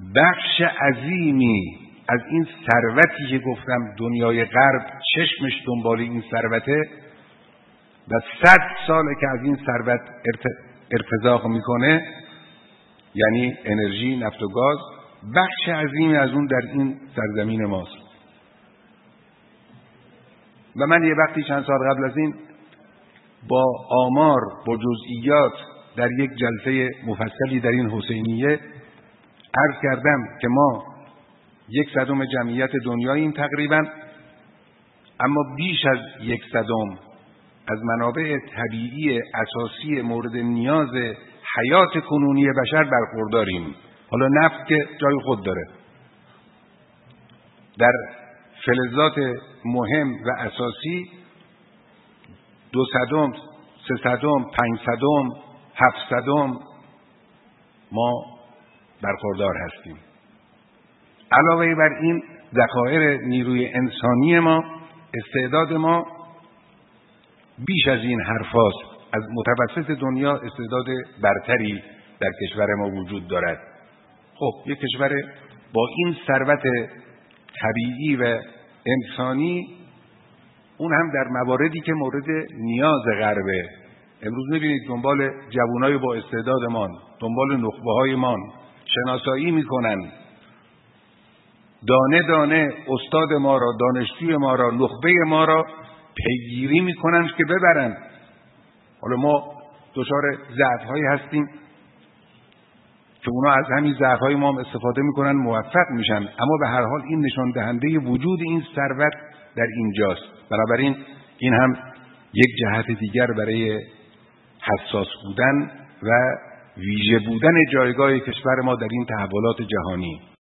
بخش عظیمی از این ثروتی که گفتم دنیای غرب چشمش دنبال این ثروته و 100 ساله که از این ثروت ارتزاق میکنه، یعنی انرژی، نفت و گاز، بخش عظیمی از اون در این سرزمین ماست. و من یه وقتی چند سال قبل از این با آمار، با جزئیات در یک جلسه مفصلی در این حسینیه عرض کردم که ما 1/100 جمعیت دنیاییم تقریبا، اما بیش از 1/100 از منابع طبیعی اساسی مورد نیاز حیات کنونی بشر برخورداریم. حالا نفت که جای خود داره، در فلزات مهم و اساسی 200، 300، 500، 700 ما برخوردار هستیم. علاوه بر این ذخایر نیروی انسانی ما، استعداد ما بیش از این حرفاست. از متوسط دنیا استعداد برتری در کشور ما وجود دارد. خب یک کشور با این ثروت طبیعی و انسانی، اون هم در مواردی که مورد نیاز غربه. امروز می‌بینید دنبال جوانای با استعدادمان، دنبال نخبه‌هایمان شناسایی میکنن، دانه دانه استاد ما را، دانشجوی ما را، نخبه ما را پیگیری میکنن که ببرن. حالا ما دچار ضعف‌هایی هستیم که اونا از همین ضعف‌های ما هم استفاده میکنن، موفق میشن، اما به هر حال این نشان دهنده وجود این ثروت در اینجاست. بنابراین این هم یک جهت دیگر برای حساس بودن و ویژه بودن جایگاه کشور ما در این تحولات جهانی.